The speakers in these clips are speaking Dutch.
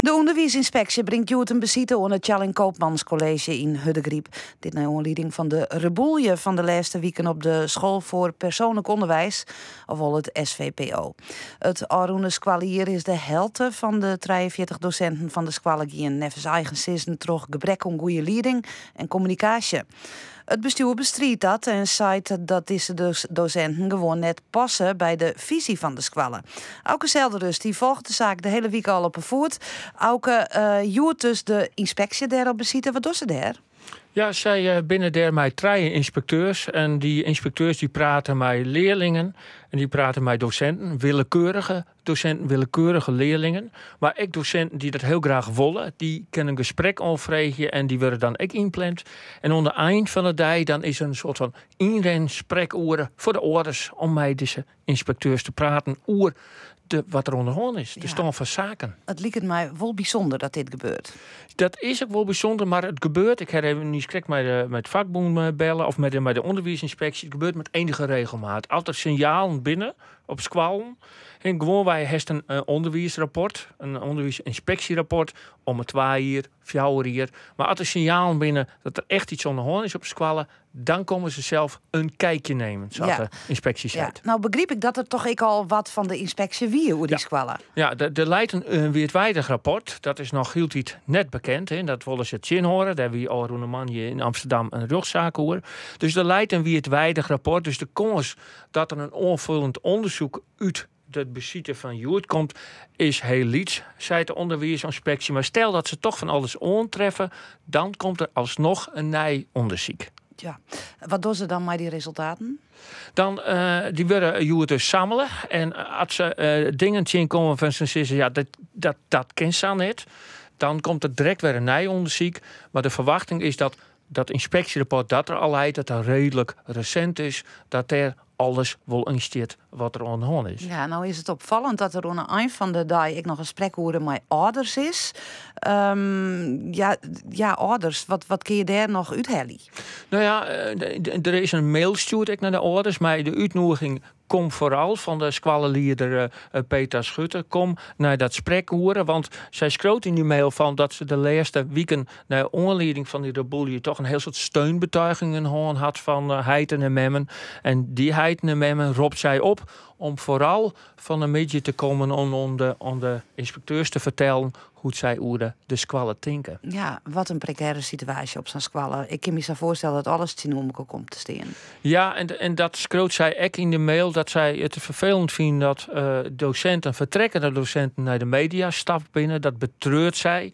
De onderwijsinspectie brengt Joet een bezoek aan het Tjalling Koopmanscollege in Huddegriep. Dit naar aanleiding van de reboelje van de laatste weken op de school voor persoonlijk onderwijs, ofwel het SVPO. Het Aroene Squalier is de helte van de 43 docenten van de squalle gien nevens eigen sissen troch gebrek aan goede leiding en communicatie. Het bestuur bestrijdt dat en zei dat deze docenten gewoon net passen bij de visie van de squallen. Auke Zelderus die volgt de zaak de hele week al op een voet. Auke, joert dus de inspectie daarop bezitten. Wat doen ze daar? Ja, zij binnen daar mij 3 inspecteurs. En die inspecteurs die praten met leerlingen. En die praten met docenten. Willekeurige docenten, willekeurige leerlingen. Maar ook docenten die dat heel graag willen. Die kunnen een gesprek aanvregen en die worden dan ook inplant. En aan het eind van de dag dan is er een soort van spreekuren voor de ouders om met deze inspecteurs te praten over wat er onderhand is. De stand van zaken. Het lijkt mij wel bijzonder dat dit gebeurt. Dat is ook wel bijzonder, maar het gebeurt. Ik heb even niet gesprek met vakbonden bellen of met de onderwijsinspectie. Het gebeurt met enige regelmaat. Altijd signalen binnen op squallen. En gewoon wij hebben een onderwijsrapport, een onderwijsinspectierapport om het 2 uur, 4 uur. Maar als er signalen binnen dat er echt iets onderhand is op squallen, dan komen ze zelf een kijkje nemen, zoals de inspectie zegt. Ja. Nou begreep ik dat er toch al wat van de inspectie wie hoe die squallen. Ja, er leidt een wereldwijdig rapport. Dat is nog heel iets net bekend. Hè. Dat willen ze het zien horen. Daar wie al een manje in Amsterdam een rugzaak hoor. Dus er leidt een wereldwijdig rapport. Dus de kans dat er een onvullend onderzoek uit het bezitten van Joert komt, is heel liets, zei de onderwijsinspectie. Maar stel dat ze toch van alles ontreffen, dan komt er alsnog een nieuw onderzoek. Ja, wat doen ze dan met die resultaten? Dan die willen Joert dus samelen. En als ze dingen zien komen van ze zeggen, ja, dat kent ze niet. Dan komt er direct weer een nieuw onderzoek. Maar de verwachting is dat inspectierapport dat er al heet, dat er redelijk recent is, dat er alles wel insteert wat er aan de hand is. Ja, nou is het opvallend dat er aan het eind van de dag ik nog een gesprek hoorde met ouders is. Ouders, wat kun je daar nog uithalen? Nou ja, er is een mail stuurd naar de ouders, maar de uitnodiging kom vooral van de squallenleider Peter Schutte. Kom naar dat gesprek horen, want zij schreeuwt in die mail van dat ze de laatste weken naar aanleiding van die rebellie toch een heel soort steunbetuigingen had van Heiten en Memmen. En die Heiten en Memmen roept zij op om vooral van een beetje te komen om de inspecteurs te vertellen hoe zij over de squallen denken. Ja, wat een precaire situatie op zo'n squallen. Ik kan me zo voorstellen dat alles tien komt te staan. Ja, en dat schreeuwt zij ook in de mail dat zij het vervelend vinden dat docenten, vertrekkende docenten naar de media stappen binnen. Dat betreurt zij.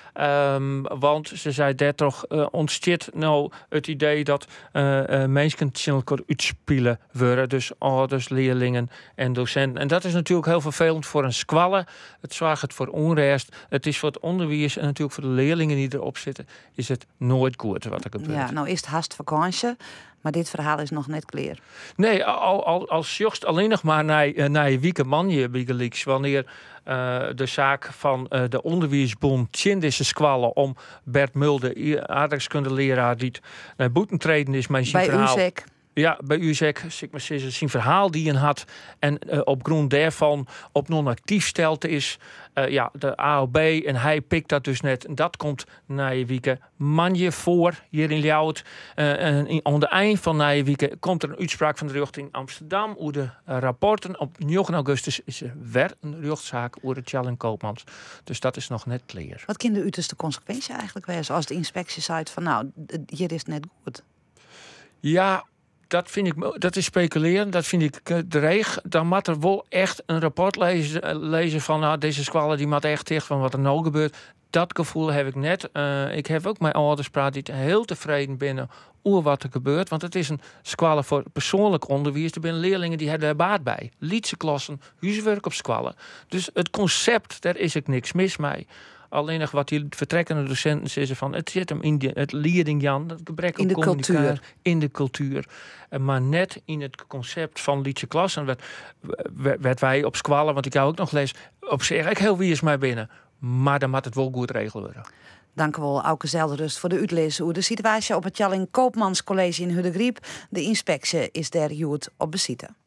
Want ze zei dat toch ontstaat nou het idee dat mensen elkaar uitspelen worden. Dus ouders, leerlingen en docenten. En dat is natuurlijk heel vervelend voor een squalle. Het zorgt voor onrust. Het is voor het onderwijs en natuurlijk voor de leerlingen die erop zitten, is het nooit goed wat er gebeurt. Ja, nou is het haast vakantie. Maar dit verhaal is nog net klaar. Nee, als jocht alleen nog maar naar je wiekemanje Wiegeliks. Wanneer de zaak van de onderwijsbond deze squallen om Bert Mulder, aardrijkskundeleraar, die naar boeten treden is met zijn verhaal. UZEK. Ja, bij UZEK, zijn verhaal die hij had. En op grond daarvan op non-actief stelt is. De AOB en hij pikt dat dus net. En dat komt na je week manje voor hier in Ljouwert. En aan de eind van na je week komt er een uitspraak van de recht in Amsterdam. Hoe de rapporten op 9 augustus is er weer een rechtszaak over het Tjalling Koopmans. Dus dat is nog net klaar. Wat kan de uiterste consequentie eigenlijk wezen als de inspectie zei van nou, hier is het net goed? Ja, dat is speculeren. Dat vind ik dreig. Dan moet er wel echt een rapport lezen van nou, deze squallen die moet echt tegen van wat er nou gebeurt. Dat gevoel heb ik net. Ik heb ook mijn ouders praat die heel tevreden binnen over wat er gebeurt. Want het is een squallen voor persoonlijk onderwijs. Er zijn leerlingen die hebben er baat bij. Lietse klassen, huiswerk op squallen. Dus het concept, daar is ik niks mis mee. Alleen nog wat die vertrekkende docenten zeggen van het zit hem in het leerling Jan, dat gebrek aan communicatie in de cultuur. Maar net in het concept van liedje klassen werd wij op squallen, want ik hou ook nog lees, op zich ik heel wie is mij binnen. Maar dan moet het wel goed regelen worden. Dank u wel, Auke Zelderust, voor de uitlezen hoe de situatie op het Tjalling Koopmanscollege in Huddegriep. De inspectie is daar Joet op bezitten.